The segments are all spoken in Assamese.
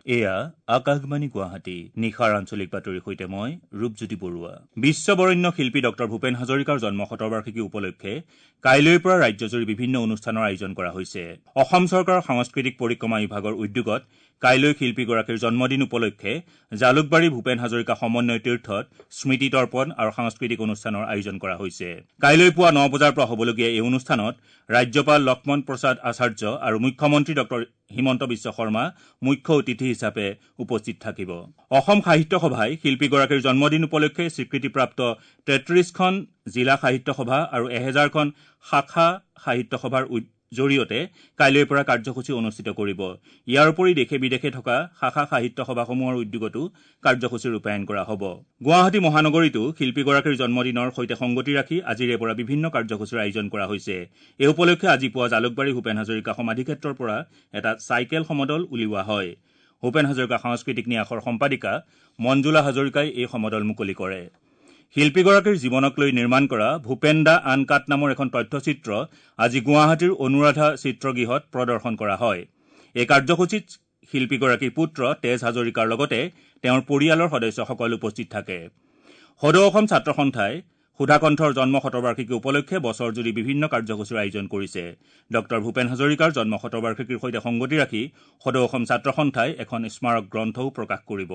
এয়া আকাশবাণী গুৱাহাটী নিশাৰ আঞ্চলিক বাতৰিৰ সৈতে মই ৰূপজ্যোতি বৰুৱা। বিশ্ববৰেণ্য শিল্পী ডঃ ভূপেন হাজৰিকাৰ জন্ম শতবাৰ্ষিকী উপলক্ষে কাইলৈৰ পৰা ৰাজ্যজুৰি বিভিন্ন অনুষ্ঠানৰ আয়োজন কৰা হৈছে। অসম চৰকাৰৰ সাংস্কৃতিক পৰিক্ৰমা বিভাগৰ উদ্যোগত কাইলৈ শিল্পীগৰাকীৰ জন্মদিন উপলক্ষে জালুকবাৰী ভূপেন হাজৰিকা সমন্বয় তীৰ্থত স্মৃতি তৰ্পণ আৰু সাংস্কৃতিক অনুষ্ঠানৰ আয়োজন কৰা হৈছে। কাইলৈ পুৱা 9 বজাৰ পৰা হ'বলগীয়া এই অনুষ্ঠানত ৰাজ্যপাল লক্ষ্মণ প্ৰসাদ আচাৰ্য আৰু মুখ্যমন্ত্ৰী ডঃ হিমন্ত বিশ্ব শৰ্মা মুখ্য অতিথি হিচাপে উপস্থিত থাকিব। অসম সাহিত্য সভাই শিল্পীগৰাকীৰ জন্মদিন উপলক্ষে স্বীকৃতিপ্ৰাপ্ত 33খন জিলা সাহিত্য সভা আৰু 1000খন শাখা সাহিত্য সভাৰ জৰিয়তে কাইলৈৰ পৰা কাৰ্যসূচী অনুষ্ঠিত কৰিব। ইয়াৰ উপৰি দেশে বিদেশে থকা শাখা সাহিত্য সভাসমূহৰ উদ্যোগতো কাৰ্যসূচী ৰূপায়ণ কৰা হ'ব। গুৱাহাটী মহানগৰীতো শিল্পীগৰাকীৰ জন্মদিনৰ সৈতে সংগতি ৰাখি আজিৰে পৰা বিভিন্ন কাৰ্যসূচীৰ আয়োজন কৰা হৈছে। এই উপলক্ষে আজি পুৱা জালুকবাৰী ভূপেন হাজৰিকা সমাধিক্ষেত্ৰৰ পৰা এটা চাইকেল সমদল উলিওৱা হয়। ভূপেন হাজৰিকা সাংস্কৃতিক ন্যাসৰ সম্পাদিকা মঞ্জুলা হাজৰিকাই এই সমদল মুকলি কৰে। শিল্পীগৰাকীৰ জীৱনক লৈ নিৰ্মাণ কৰা ভূপেন দা আনকাট নামৰ এখন তথ্যচিত্ৰ আজি গুৱাহাটীৰ অনুৰাধা চিত্ৰগৃহত প্ৰদৰ্শন কৰা হয়। এই কাৰ্যসূচীত শিল্পীগৰাকীৰ পুত্ৰ তেজ হাজৰিকাৰ লগতে তেওঁৰ পৰিয়ালৰ সদস্যসকল উপস্থিত থাকে। সদৌ অসম ছাত্ৰ সন্থাই সুধাকণ্ঠৰ জন্ম শতবাৰ্ষিকী উপলক্ষে বছৰজুৰি বিভিন্ন কাৰ্যসূচীৰ আয়োজন কৰিছে। ডঃ ভূপেন হাজৰিকাৰ জন্ম শতবাৰ্ষিকীৰ সৈতে সংগতি ৰাখি সদৌ অসম ছাত্ৰ সন্থাই এখন স্মাৰক গ্ৰন্থও প্ৰকাশ কৰিব।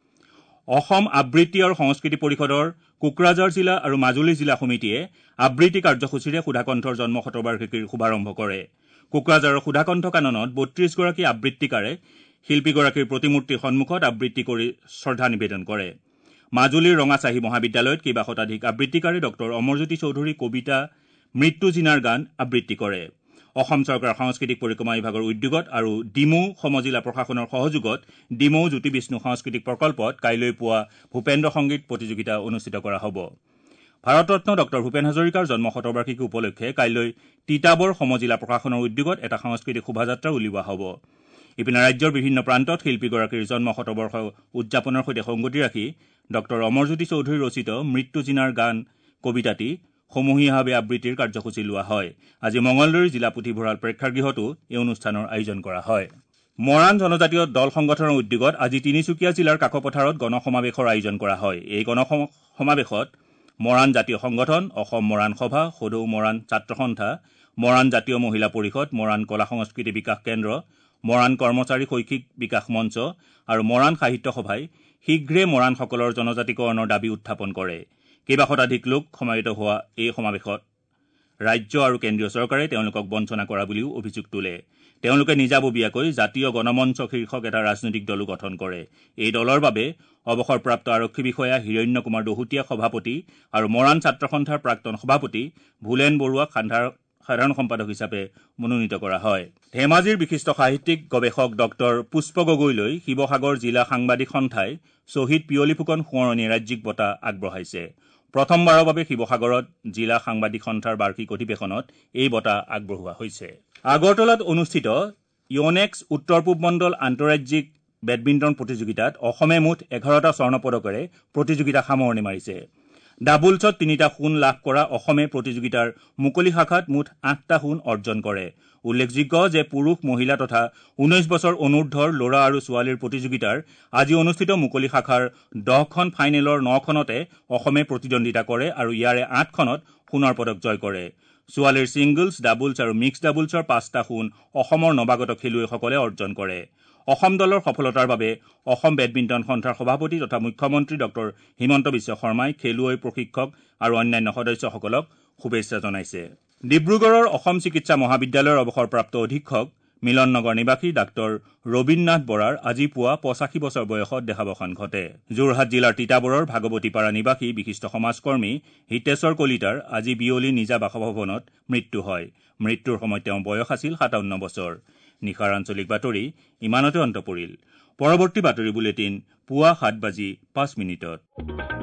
অসম আবৃত্তি আৰু সংস্কৃতি পৰিষদৰ কোকৰাঝাৰ জিলা আৰু মাজুলী জিলা সমিতিয়ে আবৃত্তি কাৰ্যসূচীৰে সুধাকণ্ঠৰ জন্ম শতবাৰ্ষিকীৰ শুভাৰম্ভ কৰে। কোকৰাঝাৰৰ সুধাকণ্ঠ কাননত 32গৰাকী আবৃত্তিকাৰে শিল্পীগৰাকীৰ প্ৰতিমূৰ্তিৰ সন্মুখত আবৃত্তি কৰি শ্ৰদ্ধা নিবেদন কৰে। মাজুলীৰ ৰঙাচাহী মহাবিদ্যালয়ত কেইবা শতাধিক আবৃত্তিকাৰে ডঃ অমৰজ্যোতি চৌধুৰীৰ কবিতা মৃত্যু জিনাৰ গান আবৃত্তি কৰে। অসম চৰকাৰৰ সাংস্কৃতিক পৰিক্ৰমা বিভাগৰ উদ্যোগত আৰু ডিমৌ সমজিলা প্ৰশাসনৰ সহযোগত ডিমৌ জ্যোতি বিষ্ণু সাংস্কৃতিক প্ৰকল্পত কাইলৈ পুৱা ভূপেন্দ্ৰ সংগীত প্ৰতিযোগিতা অনুষ্ঠিত কৰা হ'ব। ভাৰতৰত্ন ডঃ ভূপেন হাজৰিকাৰ জন্ম শতবাৰ্ষিকী উপলক্ষে কাইলৈ তিতাবৰ সমজিলা প্ৰশাসনৰ উদ্যোগত এটা সাংস্কৃতিক শোভাযাত্ৰা উলিওৱা হ'ব। ইপিনে ৰাজ্যৰ বিভিন্ন প্ৰান্তত শিল্পীগৰাকীৰ জন্ম শতবৰ্ষ উদযাপনৰ সৈতে সংগতি ৰাখি ডঃ অমৰজ্যোতি চৌধুৰী ৰচিত মৃত্যু জিনাৰ গান কবিতাটি সমূহীয়াভাৱে আবৃত্তিৰ কাৰ্যসূচী লোৱা হয়। আজি মঙলদৈ জিলা পুথিভঁৰাল প্ৰেক্ষাগৃহতো এই অনুষ্ঠানৰ আয়োজন কৰা হয়। মৰাণ জনজাতীয় দল সংগঠনৰ উদ্যোগত আজি তিনিচুকীয়া জিলাৰ কাকপথাৰত গণসমাৱেশৰ আয়োজন কৰা হয়। এই গণসমাৱেশত মৰাণ জাতীয় সংগঠন, অসম মৰাণ সভা, সদৌ মৰাণ ছাত্ৰ সন্থা, মৰাণ জাতীয় মহিলা পৰিষদ, মৰাণ কলা সংস্কৃতি বিকাশ কেন্দ্ৰ, মৰাণ কৰ্মচাৰী শৈক্ষিক বিকাশ মঞ্চ আৰু মৰাণ সাহিত্য সভাই শীঘ্ৰে মৰাণসকলৰ জনজাতিকৰণৰ দাবী উত্থাপন কৰে। কেইবা শতাধিক লোক সমাবেত হোৱা এই সমাৱেশত ৰাজ্য আৰু কেন্দ্ৰীয় চৰকাৰে তেওঁলোকক বঞ্চনা কৰা বুলিও অভিযোগ তোলে। তেওঁলোকে নিজাববীয়াকৈ জাতীয় গণমঞ্চ শীৰ্ষক এটা ৰাজনৈতিক দলো গঠন কৰে। এই দলৰ বাবে অৱসৰপ্ৰাপ্ত আৰক্ষী বিষয়া হিৰণ্য কুমাৰ দহোটীয়া সভাপতি আৰু মৰাণ ছাত্ৰ সন্থাৰ প্ৰাক্তন সভাপতি ভুলেন বৰুৱাক সাধাৰণ সম্পাদক হিচাপে মনোনীত কৰা হয়। ধেমাজিৰ বিশিষ্ট সাহিত্যিক গৱেষক ডঃ পুষ্প গগৈলৈ শিৱসাগৰ জিলা সাংবাদিক সন্থাই শ্বহীদ পিয়লি ফুকন সোঁৱৰণী ৰাজ্যিক বঁটা আগবঢ়াইছে। প্ৰথমবাৰৰ বাবে শিৱসাগৰত জিলা সাংবাদিক সন্থাৰ বাৰ্ষিক অধিৱেশনত এই বঁটা আগবঢ়োৱা হৈছে। আগৰতলাত অনুষ্ঠিত ইউনেক্স উত্তৰ পূব মণ্ডল আন্তঃৰাজ্যিক বেডমিণ্টন প্ৰতিযোগিতাত অসমে মুঠ 11টা স্বৰ্ণ পদকেৰে প্ৰতিযোগিতা সামৰণি মাৰিছে। ডাবলছত 3টা সোণ লাভ কৰা অসমে প্ৰতিযোগিতাৰ মুকলি শাখাত মুঠ 8টা সোণ অৰ্জন কৰে। উল্লেখযোগ্য যে পুৰুষ, মহিলা তথা 19 বছৰ অনুৰ্ধৰ ল'ৰা আৰু ছোৱালীৰ প্ৰতিযোগিতাৰ আজি অনুষ্ঠিত মুকলি শাখাৰ 10খন ফাইনেলৰ 9খনতে অসমে প্ৰতিদ্বন্দ্বিতা কৰে আৰু ইয়াৰে 8খনত সোণৰ পদক জয় কৰে। ছোৱালীৰ ছিংগলছ, ডাবলছ আৰু মিক্সড ডাবলছৰ 5টা সোণ অসমৰ নৱাগত খেলুৱৈসকলে অৰ্জন কৰে। অসম দলৰ সফলতাৰ বাবে অসম বেডমিণ্টন সন্থাৰ সভাপতি তথা মুখ্যমন্ত্ৰী ডঃ হিমন্ত বিশ্ব শৰ্মাই খেলুৱৈ, প্ৰশিক্ষক আৰু অন্যান্য সদস্যসকলক শুভেচ্ছা জনাইছে। ডিব্ৰুগড়ৰ অসম চিকিৎসা মহাবিদ্যালয়ৰ অৱসৰপ্ৰাপ্ত অধীক্ষক মিলন নগৰ নিবাসী ডাঃ ৰবীন নাথ বৰাৰ আজি পুৱা 85 বছৰ বয়সত দেহাৱসান ঘটে। যোৰহাট জিলাৰ তিতাবৰৰ ভাগৱতীপাৰা নিবাসী বিশিষ্ট সমাজকৰ্মী হিতেশ্বৰ কলিতাৰ আজি বিয়লি নিজা বাসভৱনত মৃত্যু হয়। মৃত্যুৰ সময়ত তেওঁৰ বয়স আছিল 57 বছৰ। নিশাৰ আঞ্চলিক বাতৰি ইমানতে অন্ত পৰিল। পৰৱৰ্তী বাতৰি বুলেটিন পুৱা 7:05 মিনিটত।